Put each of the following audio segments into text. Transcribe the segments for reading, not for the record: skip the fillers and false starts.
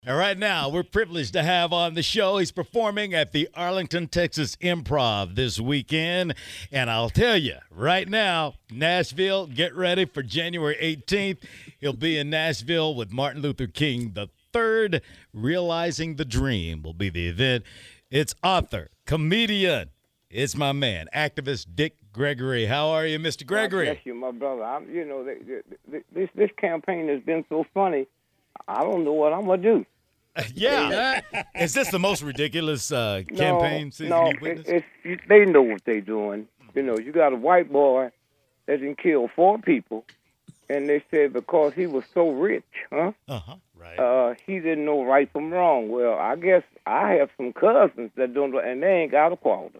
All right, now we're privileged to have on the show. He's performing at the Arlington, Texas Improv this weekend. And I'll tell you right now, Nashville, get ready for January 18th. He'll be in Nashville with Martin Luther King III. Realizing the Dream will be the event. It's author, comedian. It's my man, activist Dick Gregory. How are you, Mr. Gregory? God bless you, my brother. This campaign has been so funny. I don't know what I'm gonna do. Yeah. Is this the most ridiculous campaign season you've witnessed? They know what they're doing. You know, you got a white boy that done killed 4 people, and they said because he was so rich, Right. he didn't know right from wrong. Well, I guess I have some cousins that don't know, and they ain't got a quarter.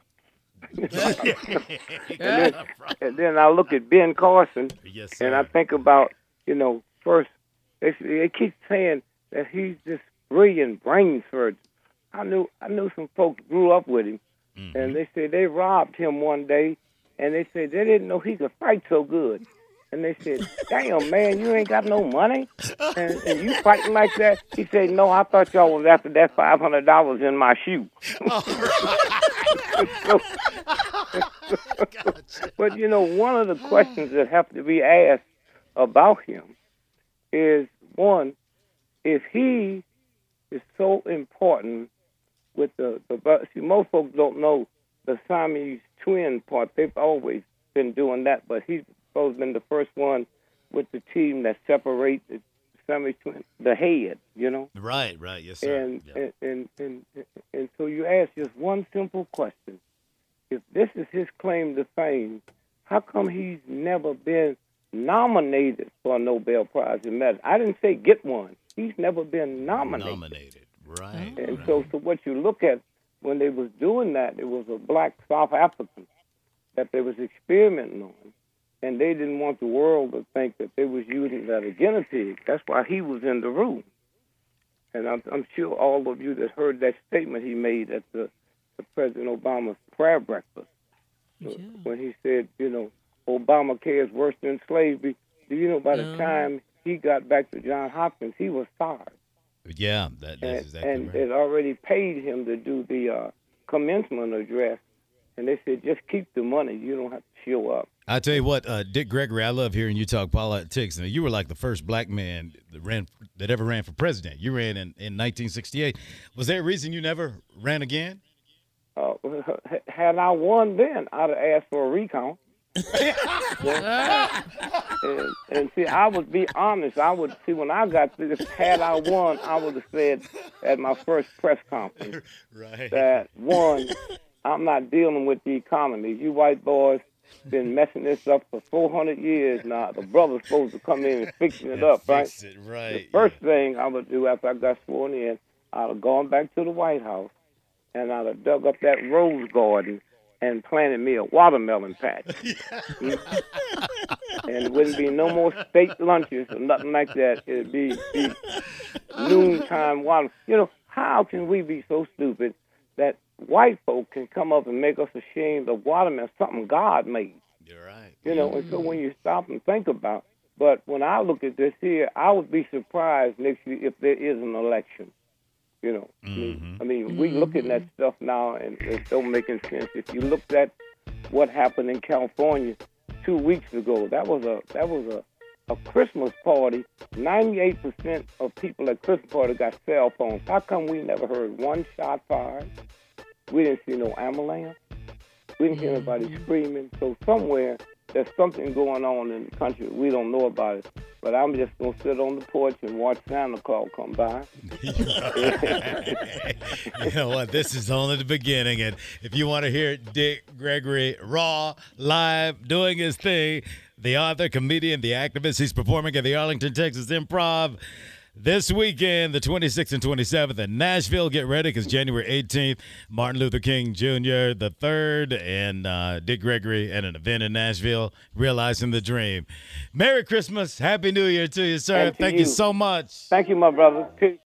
And then I look at Ben Carson, Yes, sir. and I think about, first, they keep saying that he's this brilliant brain surgeon. I knew some folks grew up with him, and they said they robbed him one day, and they said they didn't know he could fight so good. And they said, damn, man, you ain't got no money? And you fighting like that? He said, no, I thought y'all was after that $500 in my shoe. But, one of the questions that have to be asked about him is, one, if he is so important with see, most folks don't know the Siamese twin part. They've always been doing that, but he's supposed to been the first one with the team that separates the Siamese twin, the head, Right, yes, sir. And so you ask just one simple question. If this is his claim to fame, how come he's never been nominated for a Nobel Prize in medicine? I didn't say get one. He's never been nominated. Right. And so what you look at when they was doing that, it was a black South African that they was experimenting on, and they didn't want the world to think that they was using that as a guinea pig. That's why he was in the room. And I'm sure all of you that heard that statement he made at the President Obama's prayer breakfast, when he said, Obamacare is worse than slavery. Do you know by the time he got back to Johns Hopkins, he was fired. Yeah, that's exactly and right. it already paid him to do the commencement address. And they said, just keep the money. You don't have to show up. I tell you what, Dick Gregory, I love hearing you talk politics. I mean, you were like the first black man that ever ran for president. You ran in 1968. Was there a reason you never ran again? Had I won then, I'd have asked for a recount. and see, I would be honest. When I got this, had I won, I would have said at my first press conference that, one, I'm not dealing with the economy. You white boys been messing this up for 400 years now. The brother's supposed to come in and fix it up, right? Fix it, right. The first thing I would do after I got sworn in, I'd have gone back to the White House, and I'd have dug up that rose garden and planted me a watermelon patch. And it wouldn't be no more state lunches or nothing like that. It'd be noontime water. How can we be so stupid that white folk can come up and make us ashamed of watermelon, something God made? You're right. And so when you stop and think about, but when I look at this here, I would be surprised next year if there is an election. I mean, we looking at stuff now, and it don't make any sense. If you looked at what happened in California 2 weeks ago, that was a Christmas party. 98% of people at Christmas party got cell phones. How come we never heard one shot fired? We didn't see no ambulance. We didn't hear anybody screaming. So somewhere there's something going on in the country. We don't know about it. But I'm just going to sit on the porch and watch Santa Claus come by. You know what? This is only the beginning. And if you want to hear Dick Gregory raw, live, doing his thing, the author, comedian, the activist, he's performing at the Arlington, Texas Improv this weekend, the 26th and 27th in Nashville. Get ready because January 18th, Martin Luther King Jr. the third and Dick Gregory at an event in Nashville, Realizing the Dream. Merry Christmas. Happy New Year to you, sir. And to Thank you. you so much. Thank you, my brother. Peace.